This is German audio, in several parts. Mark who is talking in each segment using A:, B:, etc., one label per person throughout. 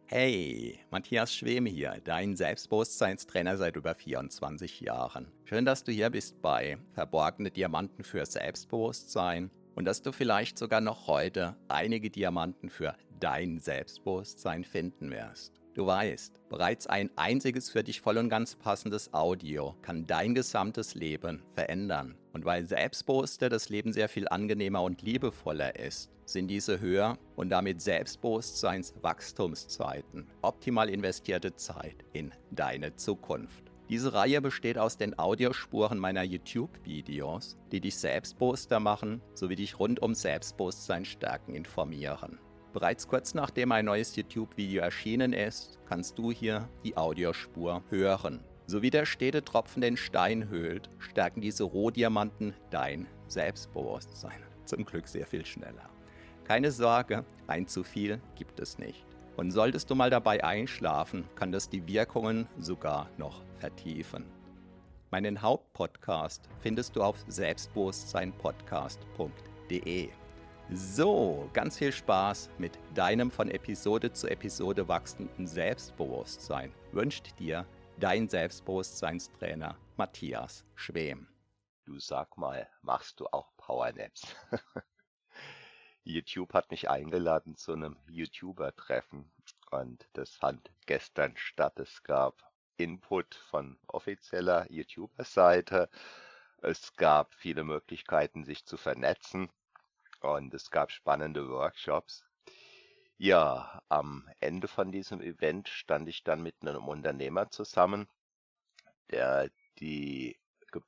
A: Hey, Matthias Schwem hier, dein Selbstbewusstseinstrainer seit über 24 Jahren. Schön, dass du hier bist bei Verborgene Diamanten für Selbstbewusstsein und dass du vielleicht sogar noch heute einige Diamanten für dein Selbstbewusstsein finden wirst. Du weißt, bereits ein einziges für dich voll und ganz passendes Audio kann dein gesamtes Leben verändern. Und weil Selbstbewusster das Leben sehr viel angenehmer und liebevoller ist, sind diese Höher- und damit Selbstbewusstseinswachstumszeiten optimal investierte Zeit in deine Zukunft. Diese Reihe besteht aus den Audiospuren meiner YouTube-Videos, die dich selbstbewusster machen, sowie dich rund um Selbstbewusstsein stärken informieren. Bereits kurz nachdem ein neues YouTube-Video erschienen ist, kannst du hier die Audiospur hören. So wie der stete Tropfen den Stein höhlt, stärken diese Rohdiamanten dein Selbstbewusstsein. Zum Glück sehr viel schneller. Keine Sorge, ein zu viel gibt es nicht. Und solltest du mal dabei einschlafen, kann das die Wirkungen sogar noch vertiefen. Meinen Hauptpodcast findest du auf selbstbewusstseinpodcast.de. So, ganz viel Spaß mit deinem von Episode zu Episode wachsenden Selbstbewusstsein wünscht dir dein Selbstbewusstseinstrainer Matthias Schwem.
B: Du sag mal, machst du auch Powernaps? YouTube hat mich eingeladen zu einem YouTuber-Treffen und das fand gestern statt. Es gab Input von offizieller YouTuber-Seite. Es gab viele Möglichkeiten, sich zu vernetzen und es gab spannende Workshops. Ja, am Ende von diesem Event stand ich dann mit einem Unternehmer zusammen, der die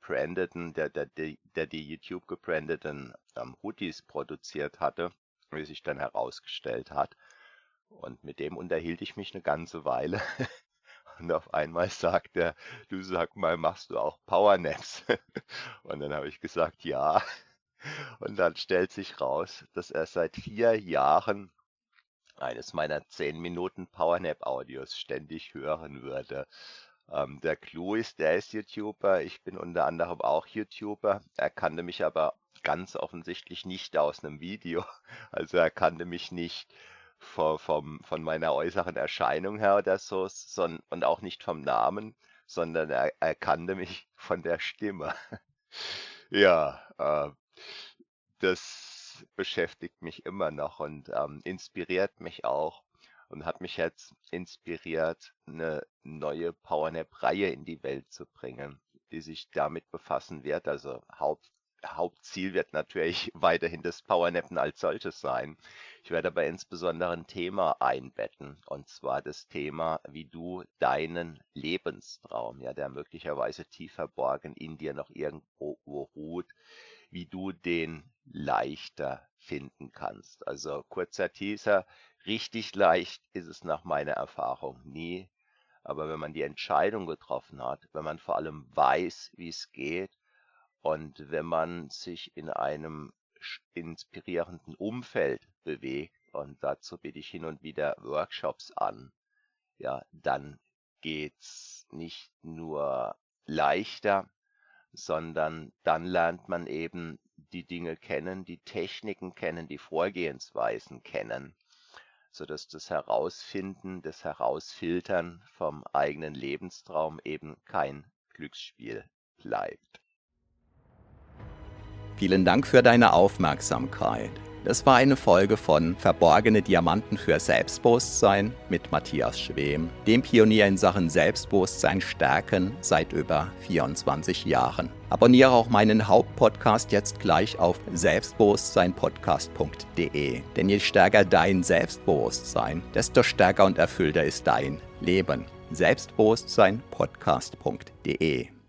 B: die YouTube gebrandeten Hoodies produziert hatte, wie sich dann herausgestellt hat. Und mit dem unterhielt ich mich eine ganze Weile. Und auf einmal sagt er, du sag mal, machst du auch Powernaps? Und dann habe ich gesagt, ja. Und dann stellt sich raus, dass er seit 4 Jahren eines meiner 10 Minuten Powernap-Audios ständig hören würde. Der Clou ist, der ist YouTuber, ich bin unter anderem auch YouTuber. Er kannte mich aber ganz offensichtlich nicht aus einem Video. Also er kannte mich nicht von meiner äußeren Erscheinung her oder so, und auch nicht vom Namen, sondern er kannte mich von der Stimme. Ja, das beschäftigt mich immer noch und inspiriert mich auch und hat mich jetzt inspiriert, eine neue Powernap-Reihe in die Welt zu bringen, die sich damit befassen wird. Also Hauptziel wird natürlich weiterhin das Powernappen als solches sein. Ich werde aber insbesondere ein Thema einbetten, und zwar das Thema, wie du deinen Lebenstraum, ja, der möglicherweise tief verborgen in dir noch irgendwo ruht, wie du den leichter finden kannst. Also kurzer Teaser, richtig leicht ist es nach meiner Erfahrung nie. Aber wenn man die Entscheidung getroffen hat, wenn man vor allem weiß, wie es geht und wenn man sich in einem inspirierenden Umfeld bewegt, und dazu biete ich hin und wieder Workshops an, ja, dann geht's nicht nur leichter, sondern dann lernt man eben die Dinge kennen, die Techniken kennen, die Vorgehensweisen kennen, sodass das Herausfinden, das Herausfiltern vom eigenen Lebenstraum eben kein Glücksspiel bleibt.
A: Vielen Dank für deine Aufmerksamkeit. Das war eine Folge von Verborgene Diamanten für Selbstbewusstsein mit Matthias Schwem, dem Pionier in Sachen Selbstbewusstsein stärken seit über 24 Jahren. Abonniere auch meinen Hauptpodcast jetzt gleich auf selbstbewusstseinpodcast.de, denn je stärker dein Selbstbewusstsein, desto stärker und erfüllter ist dein Leben. Selbstbewusstseinpodcast.de